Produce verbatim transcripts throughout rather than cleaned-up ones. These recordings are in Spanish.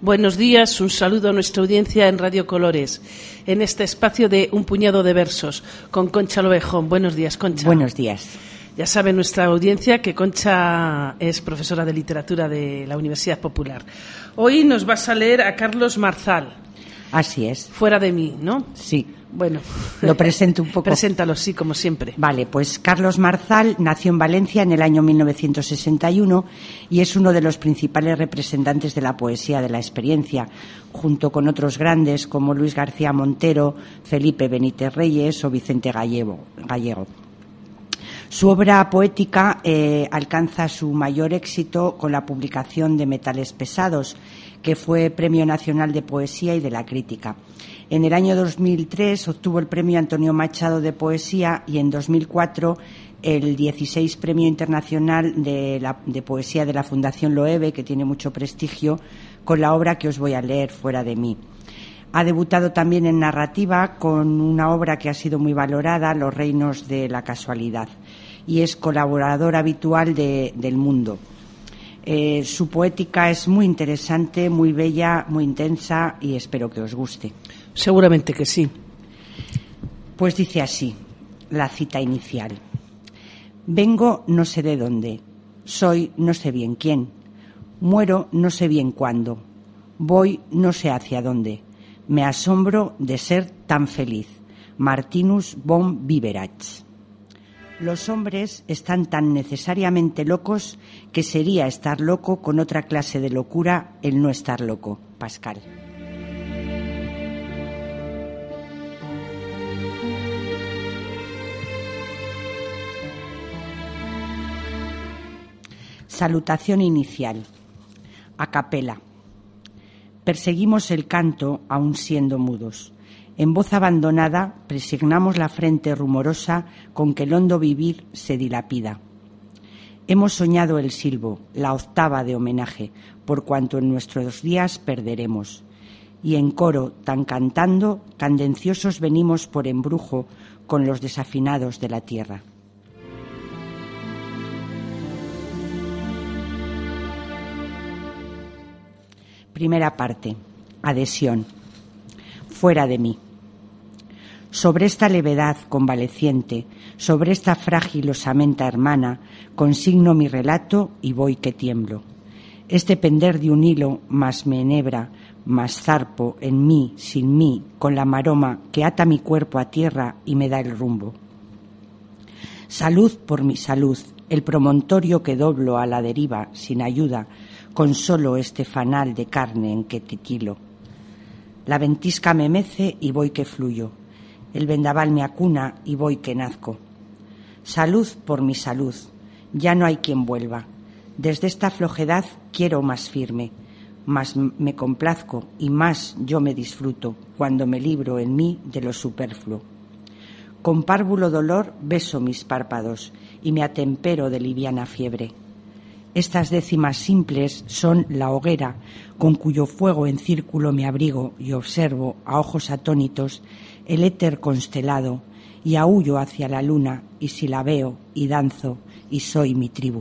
Buenos días, un saludo a nuestra audiencia en Radio Colores, en este espacio de Un puñado de versos, con Concha Lovejón. Buenos días, Concha. Buenos días. Ya sabe nuestra audiencia que Concha es profesora de literatura de la Universidad Popular. Hoy nos vas a leer a Carlos Marzal. Así es. Fuera de mí, ¿no? Sí. Bueno, lo presento un poco. Preséntalo, sí, como siempre. Vale, pues Carlos Marzal nació en Valencia en el año mil novecientos sesenta y uno y es uno de los principales representantes de la poesía de la experiencia, junto con otros grandes como Luis García Montero, Felipe Benítez Reyes o Vicente Gallego. Gallego. Su obra poética eh, alcanza su mayor éxito con la publicación de Metales Pesados, que fue Premio Nacional de Poesía y de la Crítica. En el año dos mil tres obtuvo el Premio Antonio Machado de Poesía y en dos mil cuatro el dieciséis Premio Internacional de, la, de Poesía de la Fundación Loewe, que tiene mucho prestigio, con la obra que os voy a leer, Fuera de mí. Ha debutado también en narrativa con una obra que ha sido muy valorada, Los reinos de la casualidad, y es colaborador habitual de, del Mundo. Eh, su poética es muy interesante, muy bella, muy intensa y espero que os guste. Seguramente que sí. Pues dice así, la cita inicial. Vengo no sé de dónde, soy no sé bien quién, muero no sé bien cuándo, voy no sé hacia dónde, me asombro de ser tan feliz. Martinus von Biberach. Los hombres están tan necesariamente locos que sería estar loco con otra clase de locura el no estar loco. Pascal. Salutación inicial. A capela. Perseguimos el canto aun siendo mudos. En voz abandonada presignamos la frente rumorosa con que el hondo vivir se dilapida. Hemos soñado el silbo, la octava de homenaje, por cuanto en nuestros días perderemos. Y en coro, tan cantando, candenciosos venimos por embrujo con los desafinados de la tierra. Primera parte. Adhesión. Fuera de mí. Sobre esta levedad convaleciente, sobre esta frágil osamenta hermana, consigno mi relato y voy que tiemblo. Este pender de un hilo más me enhebra, más zarpo en mí, sin mí, con la maroma que ata mi cuerpo a tierra y me da el rumbo. Salud por mi salud, el promontorio que doblo a la deriva, sin ayuda, con solo este fanal de carne en que titilo. La ventisca me mece y voy que fluyo. El vendaval me acuna y voy que nazco. Salud por mi salud, ya no hay quien vuelva. Desde esta flojedad quiero más firme, más me complazco y más yo me disfruto cuando me libro en mí de lo superfluo. Con párvulo dolor beso mis párpados y me atempero de liviana fiebre. Estas décimas simples son la hoguera con cuyo fuego en círculo me abrigo y observo a ojos atónitos el éter constelado y aúllo hacia la luna y si la veo y danzo y soy mi tribu.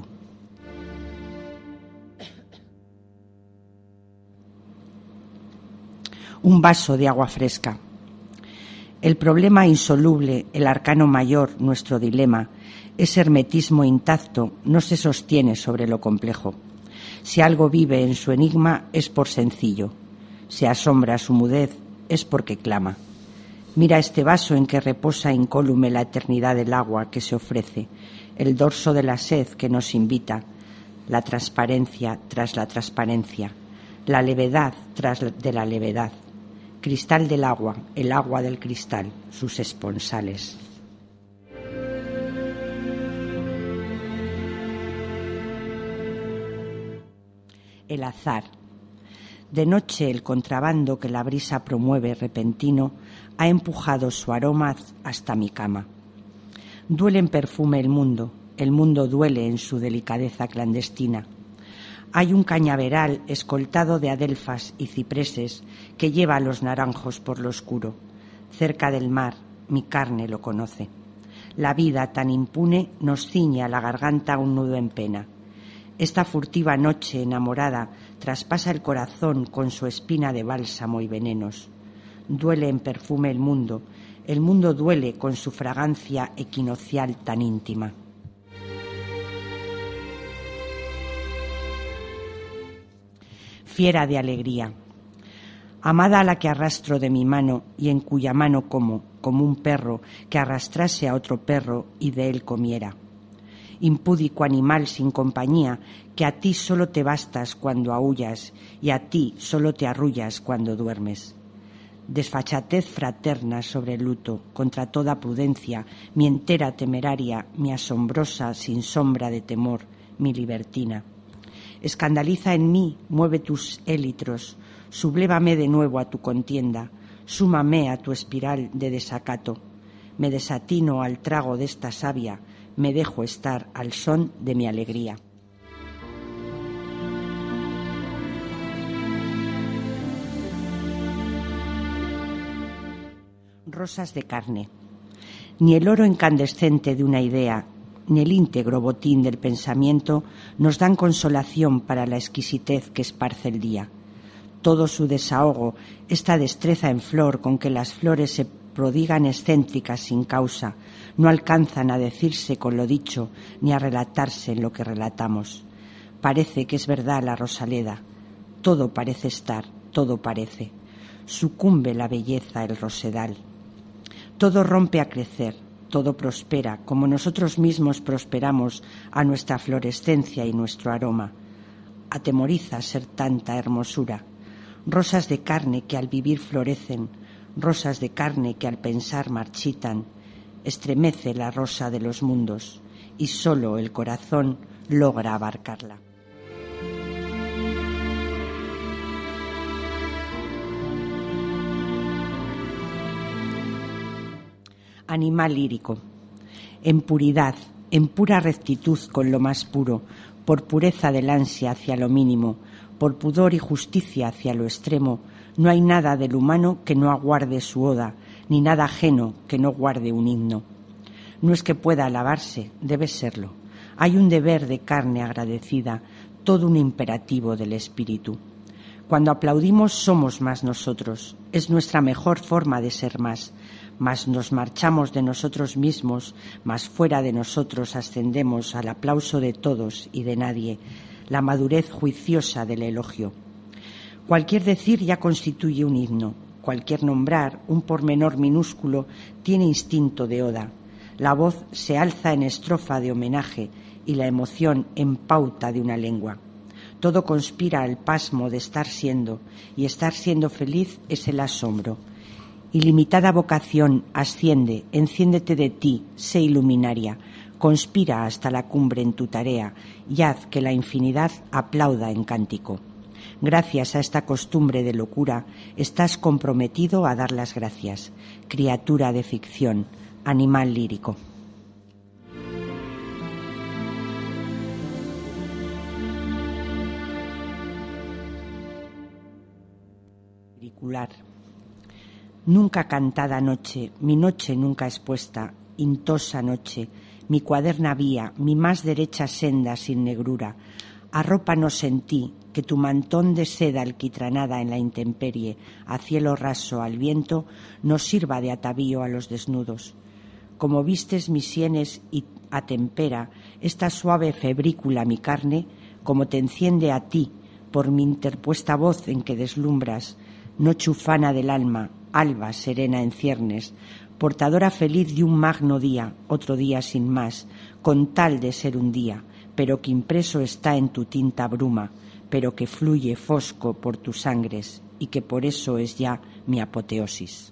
Un vaso de agua fresca. El problema insoluble, el arcano mayor, nuestro dilema, ese hermetismo intacto no se sostiene sobre lo complejo. Si algo vive en su enigma es por sencillo. Si asombra su mudez es porque clama. Mira este vaso en que reposa incólume la eternidad del agua que se ofrece, el dorso de la sed que nos invita, la transparencia tras la transparencia, la levedad tras de la levedad, cristal del agua, el agua del cristal, sus esponsales. El azar. De noche el contrabando que la brisa promueve repentino ha empujado su aroma hasta mi cama. Duele en perfume el mundo, el mundo duele en su delicadeza clandestina. Hay un cañaveral escoltado de adelfas y cipreses que lleva a los naranjos por lo oscuro. Cerca del mar, mi carne lo conoce. La vida tan impune nos ciñe a la garganta un nudo en pena. Esta furtiva noche enamorada traspasa el corazón con su espina de bálsamo y venenos. Duele en perfume el mundo, el mundo duele con su fragancia equinoccial tan íntima. Fiera de alegría. Amada a la que arrastro de mi mano y en cuya mano como, como un perro que arrastrase a otro perro y de él comiera. Impúdico animal sin compañía, que a ti solo te bastas cuando aúllas y a ti solo te arrullas cuando duermes. Desfachatez fraterna sobre el luto, contra toda prudencia, mi entera temeraria, mi asombrosa sin sombra de temor, mi libertina. Escandaliza en mí, mueve tus élitros, sublévame de nuevo a tu contienda, súmame a tu espiral de desacato. Me desatino al trago de esta savia, me dejo estar al son de mi alegría. Rosas de carne. Ni el oro incandescente de una idea, ni el íntegro botín del pensamiento nos dan consolación para la exquisitez que esparce el día. Todo su desahogo, esta destreza en flor con que las flores se prodigan excéntricas sin causa, no alcanzan a decirse con lo dicho ni a relatarse en lo que relatamos. Parece que es verdad la rosaleda, todo parece estar, todo parece. Sucumbe la belleza, el rosedal. Todo rompe a crecer, todo prospera, como nosotros mismos prosperamos a nuestra florescencia y nuestro aroma. Atemoriza ser tanta hermosura. Rosas de carne que al vivir florecen, rosas de carne que al pensar marchitan. Estremece la rosa de los mundos y solo el corazón logra abarcarla. Animal lírico. En puridad, en pura rectitud con lo más puro, por pureza del ansia hacia lo mínimo, por pudor y justicia hacia lo extremo, no hay nada del humano que no aguarde su oda, ni nada ajeno que no guarde un himno. No es que pueda alabarse, debe serlo. Hay un deber de carne agradecida, todo un imperativo del espíritu. Cuando aplaudimos somos más nosotros, es nuestra mejor forma de ser más, mas nos marchamos de nosotros mismos, mas fuera de nosotros ascendemos al aplauso de todos y de nadie, la madurez juiciosa del elogio. Cualquier decir ya constituye un himno, cualquier nombrar, un pormenor minúsculo, tiene instinto de oda. La voz se alza en estrofa de homenaje y la emoción en pauta de una lengua. Todo conspira al pasmo de estar siendo, y estar siendo feliz es el asombro. Ilimitada vocación, asciende, enciéndete de ti, sé iluminaria, conspira hasta la cumbre en tu tarea y haz que la infinidad aplauda en cántico. Gracias a esta costumbre de locura, estás comprometido a dar las gracias, criatura de ficción, animal lírico. Liricular. Nunca cantada noche, mi noche nunca expuesta, intosa noche, mi cuaderna vía, mi más derecha senda sin negrura, arrópanos en ti, que tu mantón de seda alquitranada en la intemperie, a cielo raso, al viento, nos sirva de atavío a los desnudos. Como vistes mis sienes y atempera esta suave febrícula mi carne, como te enciende a ti, por mi interpuesta voz en que deslumbras, noche ufana del alma, alba serena en ciernes, portadora feliz de un magno día, otro día sin más, con tal de ser un día, pero que impreso está en tu tinta bruma, pero que fluye fosco por tus sangres y que por eso es ya mi apoteosis.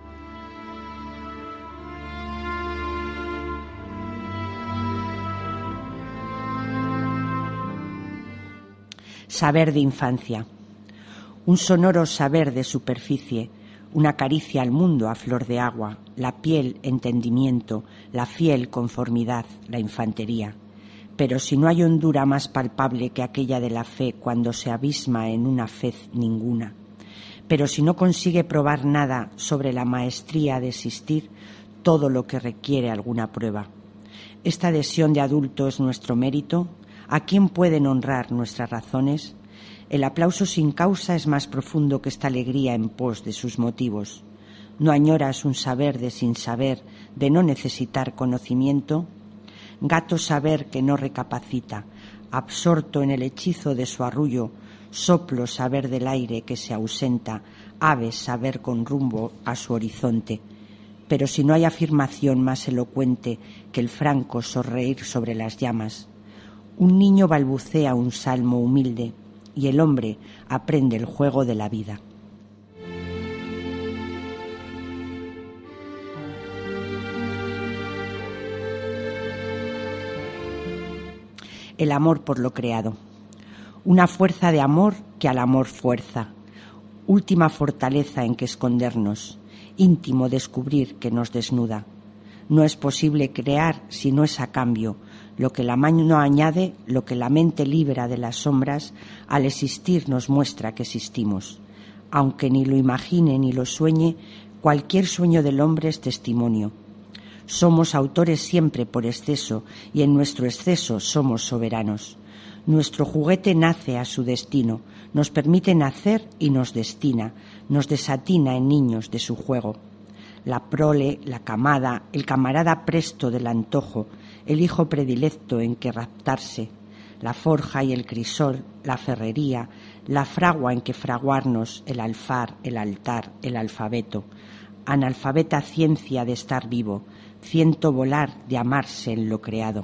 Saber de infancia. Un sonoro saber de superficie, una caricia al mundo a flor de agua, la piel, entendimiento, la fiel conformidad, la infantería. Pero si no hay hondura más palpable que aquella de la fe cuando se abisma en una fez ninguna. Pero si no consigue probar nada sobre la maestría de existir, todo lo que requiere alguna prueba. Esta adhesión de adulto es nuestro mérito. ¿A quién pueden honrar nuestras razones? El aplauso sin causa es más profundo que esta alegría en pos de sus motivos. ¿No añoras un saber de sin saber, de no necesitar conocimiento? Gato saber que no recapacita, absorto en el hechizo de su arrullo, soplo saber del aire que se ausenta, ave saber con rumbo a su horizonte. Pero si no hay afirmación más elocuente que el franco sonreír sobre las llamas, un niño balbucea un salmo humilde y el hombre aprende el juego de la vida. El amor por lo creado. Una fuerza de amor que al amor fuerza. Última fortaleza en que escondernos. Íntimo descubrir que nos desnuda. No es posible crear si no es a cambio. Lo que la mano añade, lo que la mente libera de las sombras, al existir nos muestra que existimos. Aunque ni lo imagine ni lo sueñe, cualquier sueño del hombre es testimonio. Somos autores siempre por exceso y en nuestro exceso somos soberanos. Nuestro juguete nace a su destino, nos permite nacer y nos destina, nos desatina en niños de su juego. La prole, la camada, el camarada presto del antojo, el hijo predilecto en que raptarse, la forja y el crisol, la ferrería, la fragua en que fraguarnos, el alfar, el altar, el alfabeto, analfabeta ciencia de estar vivo, ciento volar de amarse en lo creado.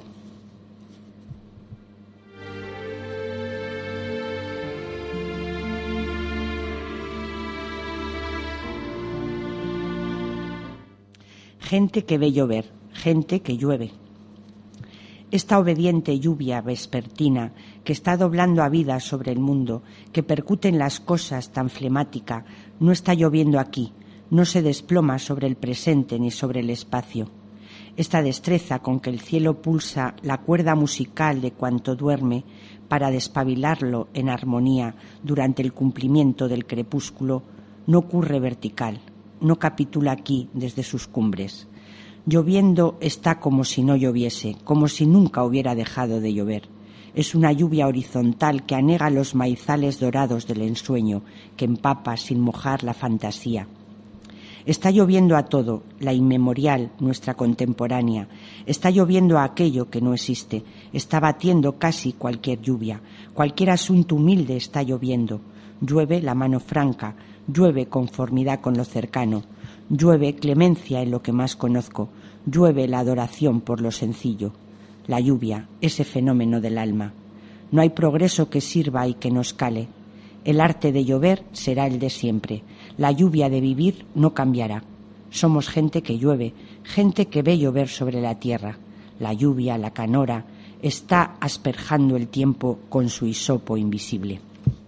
Gente que ve llover, gente que llueve. Esta obediente lluvia vespertina que está doblando a vida sobre el mundo, que percute en las cosas tan flemática, no está lloviendo aquí, no se desploma sobre el presente ni sobre el espacio. Esta destreza con que el cielo pulsa la cuerda musical de cuanto duerme para despabilarlo en armonía durante el cumplimiento del crepúsculo, no ocurre vertical, no capitula aquí desde sus cumbres. Lloviendo está como si no lloviese, como si nunca hubiera dejado de llover. Es una lluvia horizontal que anega los maizales dorados del ensueño, que empapa sin mojar la fantasía. Está lloviendo a todo, la inmemorial, nuestra contemporánea. Está lloviendo a aquello que no existe. Está batiendo casi cualquier lluvia. Cualquier asunto humilde está lloviendo. Llueve la mano franca, llueve conformidad con lo cercano. Llueve clemencia en lo que más conozco. Llueve la adoración por lo sencillo. La lluvia, ese fenómeno del alma. No hay progreso que sirva y que nos cale. El arte de llover será el de siempre. La lluvia de vivir no cambiará. Somos gente que llueve, gente que ve llover sobre la tierra. La lluvia, la canora, está asperjando el tiempo con su hisopo invisible.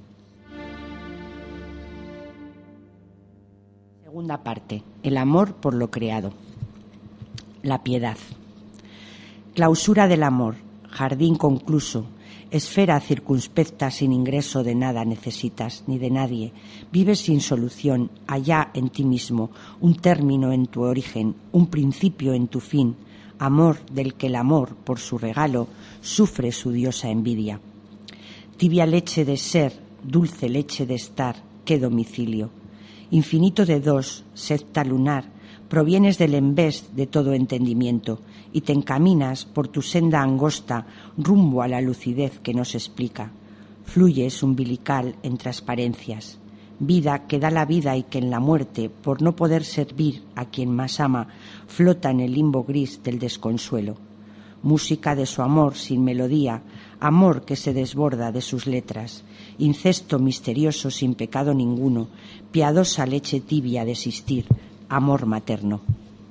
Segunda parte. El amor por lo creado. La piedad. Clausura del amor. Jardín concluso. Esfera circunspecta sin ingreso de nada necesitas, ni de nadie. Vives sin solución, allá en ti mismo, un término en tu origen, un principio en tu fin. Amor del que el amor, por su regalo, sufre su diosa envidia. Tibia leche de ser, dulce leche de estar, qué domicilio. Infinito de dos, secta lunar, provienes del embés de todo entendimiento y te encaminas por tu senda angosta rumbo a la lucidez que nos explica. Fluyes umbilical en transparencias, vida que da la vida y que en la muerte, por no poder servir a quien más ama, flota en el limbo gris del desconsuelo. Música de su amor sin melodía, amor que se desborda de sus letras, incesto misterioso sin pecado ninguno, piadosa leche tibia de existir, amor materno.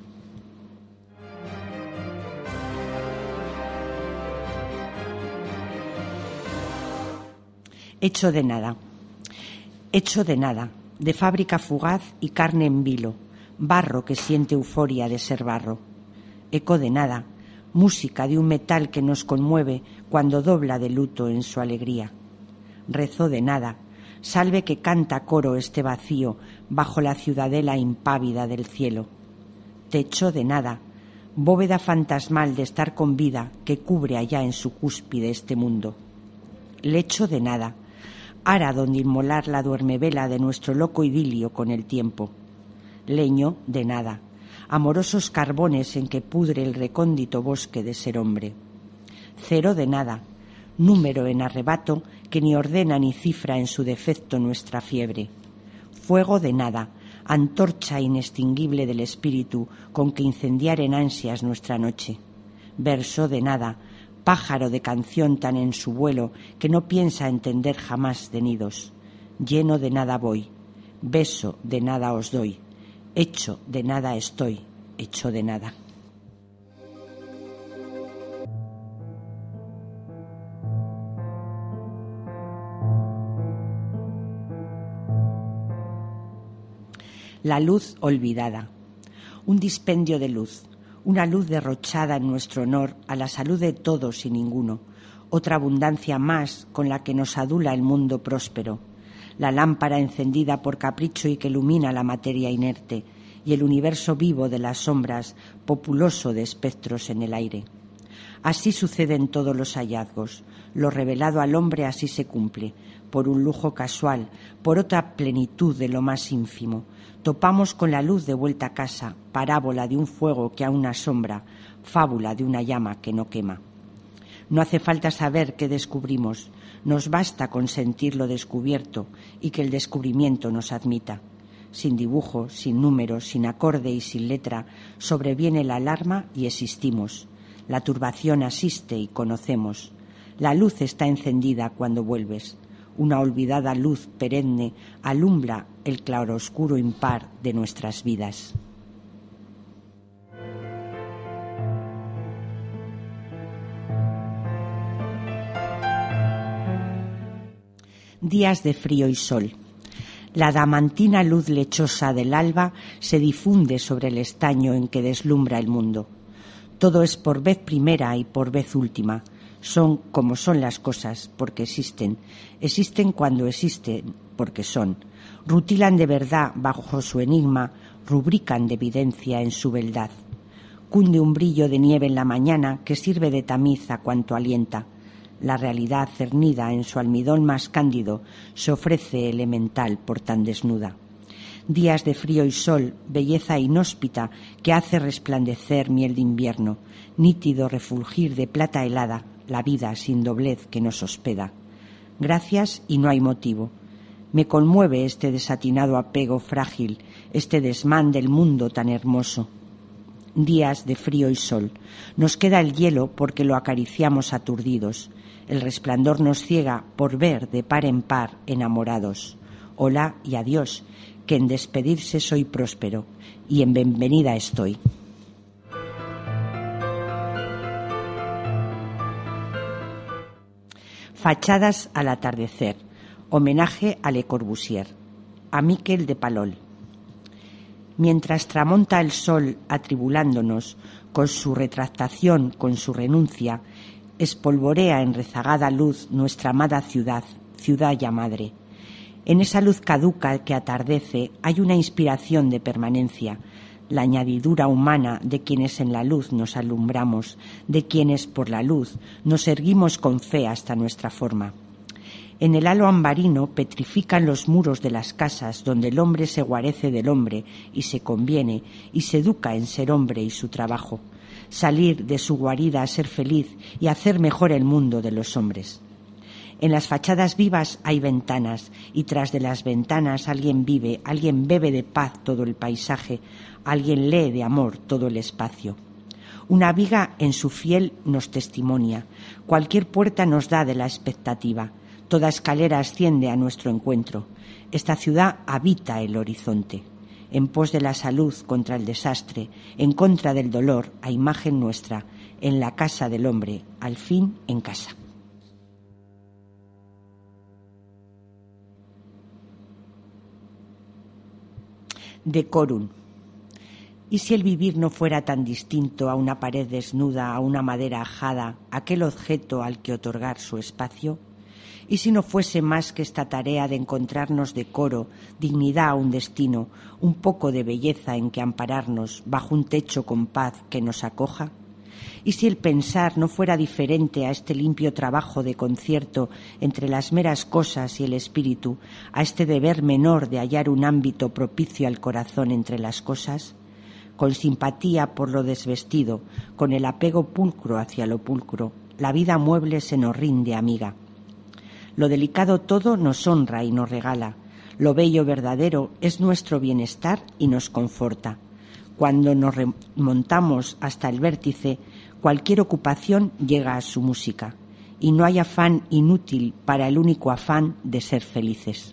Hecho de nada. Hecho de nada, de fábrica fugaz y carne en vilo, barro que siente euforia de ser barro. Eco de nada, música de un metal que nos conmueve cuando dobla de luto en su alegría. Rezo de nada, salve que canta coro este vacío bajo la ciudadela impávida del cielo. Techo de nada, bóveda fantasmal de estar con vida que cubre allá en su cúspide este mundo. Lecho de nada, ara donde inmolar la duermevela de nuestro loco idilio con el tiempo. Leño de nada, amorosos carbones en que pudre el recóndito bosque de ser hombre. Cero de nada, número en arrebato que ni ordena ni cifra en su defecto nuestra fiebre. Fuego de nada, antorcha inextinguible del espíritu con que incendiar en ansias nuestra noche. Verso de nada, pájaro de canción tan en su vuelo que no piensa entender jamás de nidos. Lleno de nada voy, beso de nada os doy, hecho de nada estoy, hecho de nada. La luz olvidada. Un dispendio de luz, una luz derrochada en nuestro honor a la salud de todos y ninguno, otra abundancia más con la que nos adula el mundo próspero, la lámpara encendida por capricho y que ilumina la materia inerte y el universo vivo de las sombras, populoso de espectros en el aire. Así suceden todos los hallazgos, lo revelado al hombre así se cumple, por un lujo casual, por otra plenitud de lo más ínfimo. Topamos con la luz de vuelta a casa, parábola de un fuego que aún asombra, fábula de una llama que no quema. No hace falta saber qué descubrimos, nos basta con sentir lo descubierto y que el descubrimiento nos admita. Sin dibujo, sin números, sin acorde y sin letra, sobreviene la alarma y existimos. La turbación asiste y conocemos. La luz está encendida cuando vuelves. Una olvidada luz perenne alumbra el claroscuro impar de nuestras vidas. Días de frío y sol. La adamantina luz lechosa del alba se difunde sobre el estaño en que deslumbra el mundo. Todo es por vez primera y por vez última. Son como son las cosas, porque existen. Existen cuando existen, porque son. Rutilan de verdad bajo su enigma, rubrican de evidencia en su beldad. Cunde un brillo de nieve en la mañana que sirve de tamiz a cuanto alienta. La realidad cernida en su almidón más cándido se ofrece elemental por tan desnuda. Días de frío y sol, belleza inhóspita que hace resplandecer miel de invierno, nítido refulgir de plata helada, la vida sin doblez que nos hospeda. Gracias y no hay motivo. Me conmueve este desatinado apego frágil, este desmán del mundo tan hermoso. Días de frío y sol. Nos queda el hielo porque lo acariciamos aturdidos. El resplandor nos ciega por ver de par en par enamorados. Hola y adiós, que en despedirse soy próspero y en bienvenida estoy. Fachadas al atardecer. Homenaje a Le Corbusier. A Miquel de Palol. Mientras tramonta el sol atribulándonos, con su retractación, con su renuncia, espolvorea en rezagada luz nuestra amada ciudad, ciudad ya madre. En esa luz caduca que atardece hay una inspiración de permanencia, la añadidura humana de quienes en la luz nos alumbramos, de quienes por la luz nos erguimos con fe hasta nuestra forma. En el halo ambarino petrifican los muros de las casas donde el hombre se guarece del hombre y se conviene y se educa en ser hombre y su trabajo, salir de su guarida a ser feliz y hacer mejor el mundo de los hombres. En las fachadas vivas hay ventanas y tras de las ventanas alguien vive, alguien bebe de paz todo el paisaje, alguien lee de amor todo el espacio. Una viga en su fiel nos testimonia, cualquier puerta nos da de la expectativa, toda escalera asciende a nuestro encuentro. Esta ciudad habita el horizonte. En pos de la salud contra el desastre, en contra del dolor, a imagen nuestra, en la casa del hombre, al fin en casa. Decorum. ¿Y si el vivir no fuera tan distinto a una pared desnuda, a una madera ajada, aquel objeto al que otorgar su espacio? ¿Y si no fuese más que esta tarea de encontrarnos decoro, dignidad a un destino, un poco de belleza en que ampararnos bajo un techo con paz que nos acoja? ¿Y si el pensar no fuera diferente a este limpio trabajo de concierto entre las meras cosas y el espíritu, a este deber menor de hallar un ámbito propicio al corazón entre las cosas? Con simpatía por lo desvestido, con el apego pulcro hacia lo pulcro, la vida mueble se nos rinde amiga. Lo delicado todo nos honra y nos regala, lo bello verdadero es nuestro bienestar y nos conforta. Cuando nos remontamos hasta el vértice, cualquier ocupación llega a su música, y no hay afán inútil para el único afán de ser felices.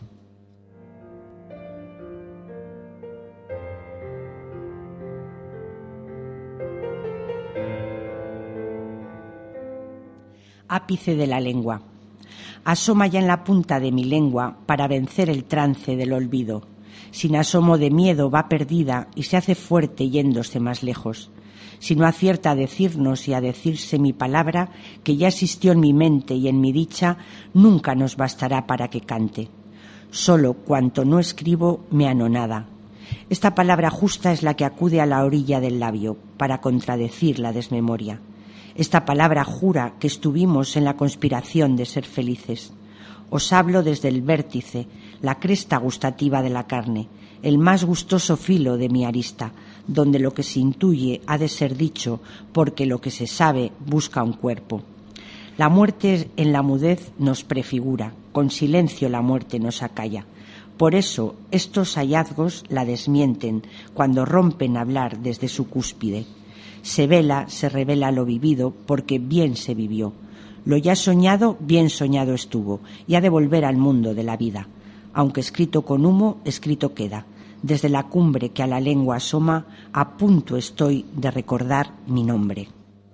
Ápice de la lengua. Asoma ya en la punta de mi lengua para vencer el trance del olvido. Sin asomo de miedo va perdida y se hace fuerte yéndose más lejos. Si no acierta a decirnos y a decirse mi palabra, que ya existió en mi mente y en mi dicha, nunca nos bastará para que cante. Solo cuanto no escribo me anonada. Esta palabra justa es la que acude a la orilla del labio para contradecir la desmemoria. Esta palabra jura que estuvimos en la conspiración de ser felices. Os hablo desde el vértice, la cresta gustativa de la carne, el más gustoso filo de mi arista, donde lo que se intuye ha de ser dicho, porque lo que se sabe busca un cuerpo. La muerte en la mudez nos prefigura, con silencio la muerte nos acalla. Por eso estos hallazgos la desmienten cuando rompen a hablar desde su cúspide. Se vela, se revela lo vivido, porque bien se vivió. Lo ya soñado, bien soñado estuvo, y ha de volver al mundo de la vida. Aunque escrito con humo, escrito queda. Desde la cumbre que a la lengua asoma, a punto estoy de recordar mi nombre.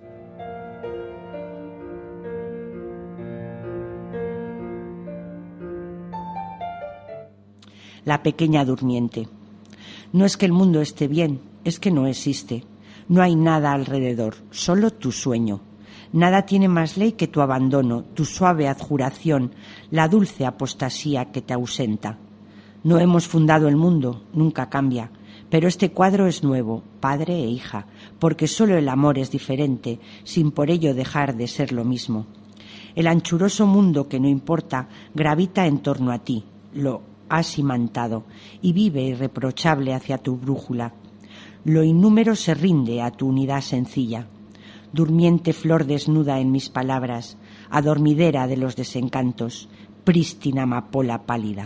La pequeña durmiente. No es que el mundo esté bien, es que no existe. No hay nada alrededor, solo tu sueño. Nada tiene más ley que tu abandono, tu suave adjuración, la dulce apostasía que te ausenta. No hemos fundado el mundo, nunca cambia, pero este cuadro es nuevo, padre e hija, porque solo el amor es diferente, sin por ello dejar de ser lo mismo. El anchuroso mundo que no importa gravita en torno a ti, lo has imantado, y vive irreprochable hacia tu brújula. Lo innúmero se rinde a tu unidad sencilla. Durmiente flor desnuda en mis palabras, adormidera de los desencantos, prístina amapola pálida.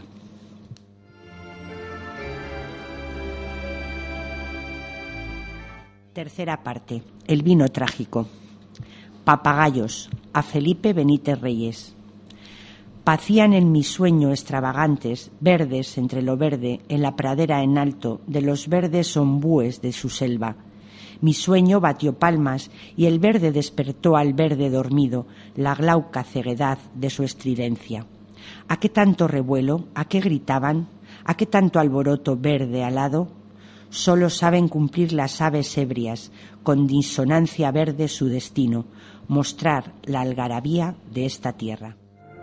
Tercera parte. El vino trágico. Papagayos. A Felipe Benítez Reyes. Pacían en mi sueño extravagantes, verdes entre lo verde, en la pradera en alto, de los verdes ombúes de su selva. Mi sueño batió palmas y el verde despertó al verde dormido, la glauca ceguedad de su estridencia. ¿A qué tanto revuelo? ¿A qué gritaban? ¿A qué tanto alboroto verde alado? Solo saben cumplir las aves ebrias, con disonancia verde su destino, mostrar la algarabía de esta tierra.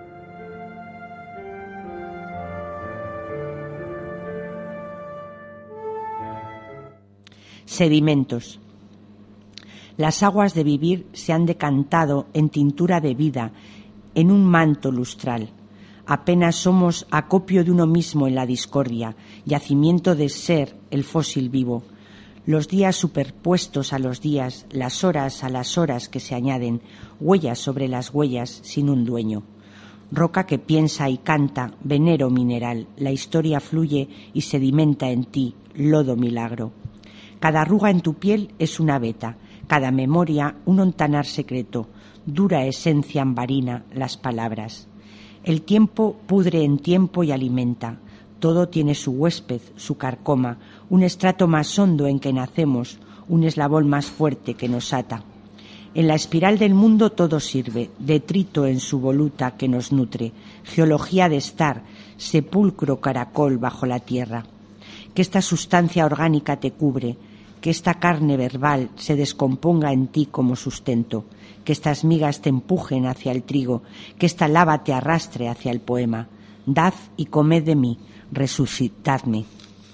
Sedimentos. Las aguas de vivir se han decantado en tintura de vida, en un manto lustral. Apenas somos acopio de uno mismo en la discordia, yacimiento de ser el fósil vivo. Los días superpuestos a los días, las horas a las horas que se añaden, huellas sobre las huellas sin un dueño. Roca que piensa y canta, venero mineral, la historia fluye y sedimenta en ti, lodo milagro. Cada arruga en tu piel es una veta, cada memoria un ontanar secreto, dura esencia ambarina las palabras. El tiempo pudre en tiempo y alimenta, todo tiene su huésped, su carcoma, un estrato más hondo en que nacemos, un eslabón más fuerte que nos ata. En la espiral del mundo todo sirve, detrito en su voluta que nos nutre, geología de estar, sepulcro caracol bajo la tierra. Que esta sustancia orgánica te cubre, que esta carne verbal se descomponga en ti como sustento, que estas migas te empujen hacia el trigo, que esta lava te arrastre hacia el poema. Dad y comed de mí, resucitadme.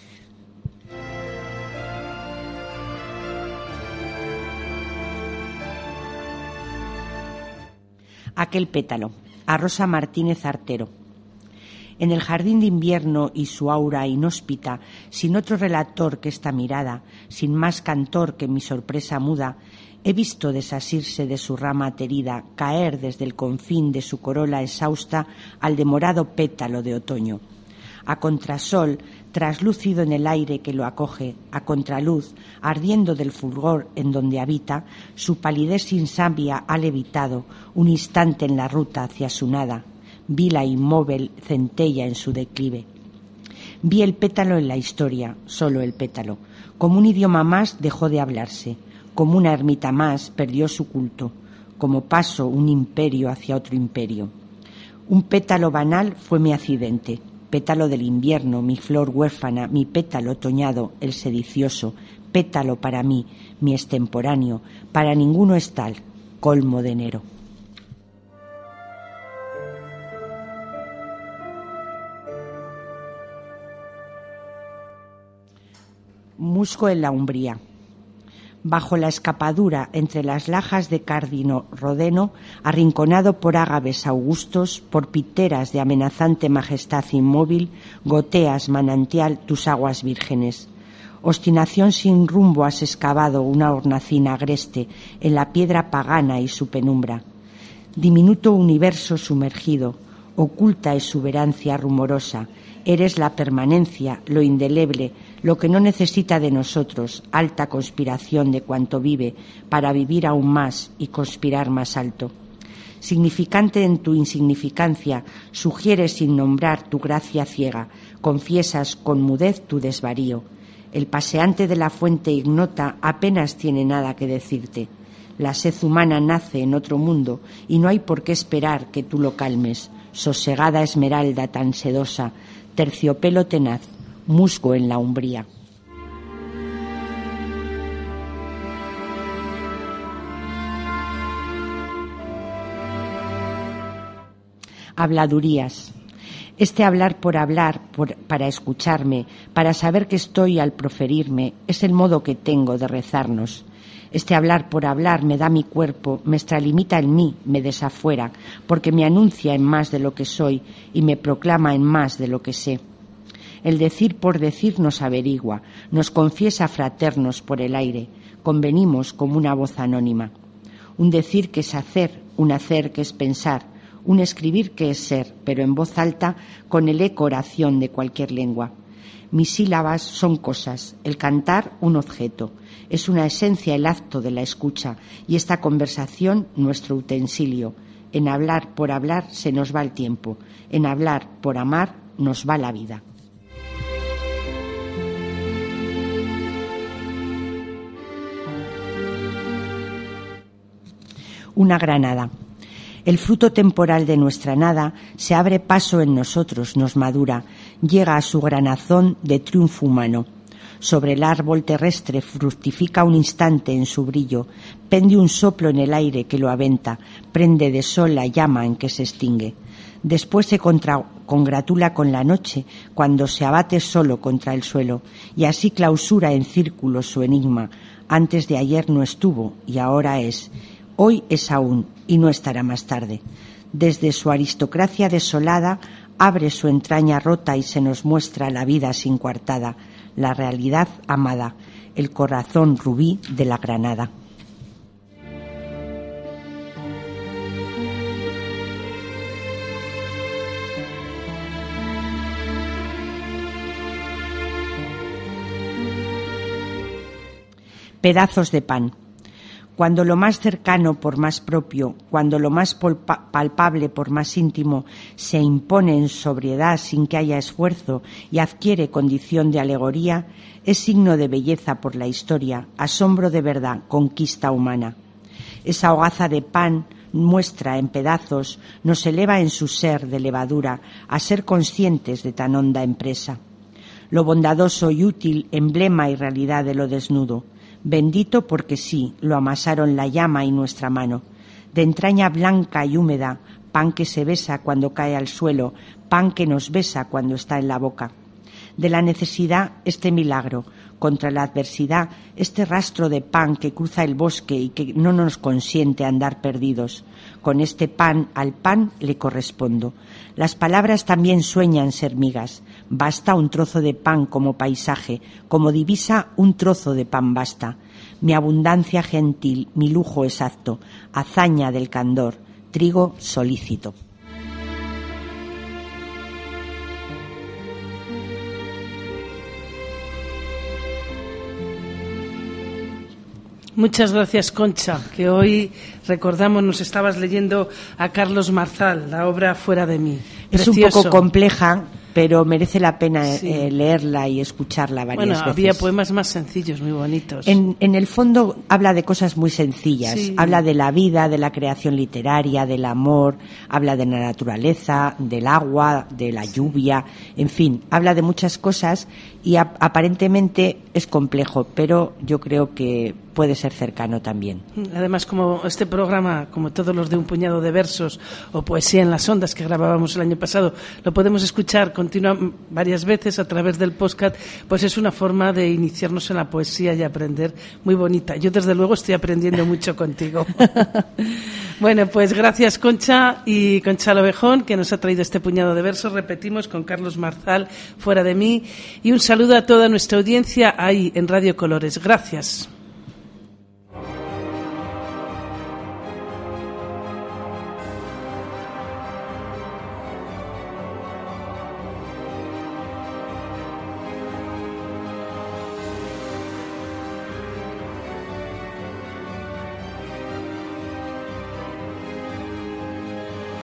Aquel pétalo, a Rosa Martínez Artero. En el jardín de invierno y su aura inhóspita, sin otro relator que esta mirada, sin más cantor que mi sorpresa muda, he visto desasirse de su rama aterida, caer desde el confín de su corola exhausta al demorado pétalo de otoño. A contrasol, traslúcido en el aire que lo acoge, a contraluz, ardiendo del fulgor en donde habita, su palidez insabia ha levitado un instante en la ruta hacia su nada. Vi la inmóvil centella en su declive. Vi el pétalo en la historia, solo el pétalo. Como un idioma más dejó de hablarse, como una ermita más perdió su culto, como paso un imperio hacia otro imperio. Un pétalo banal fue mi accidente, pétalo del invierno, mi flor huérfana, mi pétalo otoñado, el sedicioso, pétalo para mí, mi extemporáneo, para ninguno es tal, colmo de enero. Musgo en la umbría. Bajo la escapadura entre las lajas de cárdino rodeno, arrinconado por ágaves augustos, por piteras de amenazante majestad inmóvil, goteas, manantial, tus aguas vírgenes. Obstinación sin rumbo has excavado una hornacina agreste en la piedra pagana y su penumbra. Diminuto universo sumergido, oculta exuberancia rumorosa, eres la permanencia, lo indeleble, lo que no necesita de nosotros, alta conspiración de cuanto vive, para vivir aún más y conspirar más alto. Significante en tu insignificancia, sugieres sin nombrar tu gracia ciega, confiesas con mudez tu desvarío. El paseante de la fuente ignota apenas tiene nada que decirte. La sed humana nace en otro mundo y no hay por qué esperar que tú lo calmes. Sosegada esmeralda tan sedosa, terciopelo tenaz, musgo en la umbría. Habladurías. Este hablar por hablar, por, para escucharme, para saber que estoy al proferirme, es el modo que tengo de rezarnos. Este hablar por hablar me da mi cuerpo, me extralimita en mí, me desafuera, porque me anuncia en más de lo que soy y me proclama en más de lo que sé. El decir por decir nos averigua, nos confiesa fraternos por el aire, convenimos como una voz anónima. Un decir que es hacer, un hacer que es pensar, un escribir que es ser, pero en voz alta, con el eco oración de cualquier lengua. Mis sílabas son cosas, el cantar un objeto, es una esencia el acto de la escucha y esta conversación nuestro utensilio. En hablar por hablar se nos va el tiempo, en hablar por amar nos va la vida. Una granada. El fruto temporal de nuestra nada se abre paso en nosotros, nos madura, llega a su granazón de triunfo humano. Sobre el árbol terrestre fructifica un instante en su brillo, pende un soplo en el aire que lo aventa, prende de sol la llama en que se extingue. Después se contra, congratula con la noche cuando se abate solo contra el suelo, y así clausura en círculos su enigma. Antes de ayer no estuvo y ahora es. Hoy es aún y no estará más tarde. Desde su aristocracia desolada abre su entraña rota y se nos muestra la vida sin coartada, la realidad amada, el corazón rubí de la granada. Pedazos de pan. Cuando lo más cercano por más propio, cuando lo más palpable por más íntimo se impone en sobriedad sin que haya esfuerzo y adquiere condición de alegoría, es signo de belleza por la historia, asombro de verdad, conquista humana. Esa hogaza de pan muestra en pedazos, nos eleva en su ser de levadura a ser conscientes de tan honda empresa. Lo bondadoso y útil, emblema y realidad de lo desnudo. Bendito porque sí, lo amasaron la llama y nuestra mano. De entraña blanca y húmeda, pan que se besa cuando cae al suelo, pan que nos besa cuando está en la boca. De la necesidad, este milagro. Contra la adversidad, este rastro de pan que cruza el bosque y que no nos consiente andar perdidos. Con este pan al pan le correspondo. Las palabras también sueñan ser migas. Basta un trozo de pan como paisaje, como divisa un trozo de pan basta. Mi abundancia gentil, mi lujo exacto, hazaña del candor, trigo solícito. Muchas gracias, Concha, que hoy recordamos, nos estabas leyendo a Carlos Marzal, la obra Fuera de mí. Precioso. Es un poco compleja, pero merece la pena sí. eh, leerla y escucharla varias bueno, veces. Bueno, había poemas más sencillos, muy bonitos. En, en el fondo habla de cosas muy sencillas. Sí. Habla de la vida, de la creación literaria, del amor, habla de la naturaleza, del agua, de la lluvia, en fin, habla de muchas cosas y a, aparentemente es complejo, pero yo creo que puede ser cercano también. Además, como este programa, como todos los de Un puñado de versos o Poesía en las ondas que grabábamos el año pasado, lo podemos escuchar continua varias veces a través del podcast, pues es una forma de iniciarnos en la poesía y aprender muy bonita. Yo, desde luego, estoy aprendiendo mucho contigo. Bueno, pues gracias, Concha, y Concha Ovejón, que nos ha traído este puñado de versos. Repetimos, con Carlos Marzal, Fuera de mí, y un saludo a toda nuestra audiencia ahí en Radio Colores. Gracias.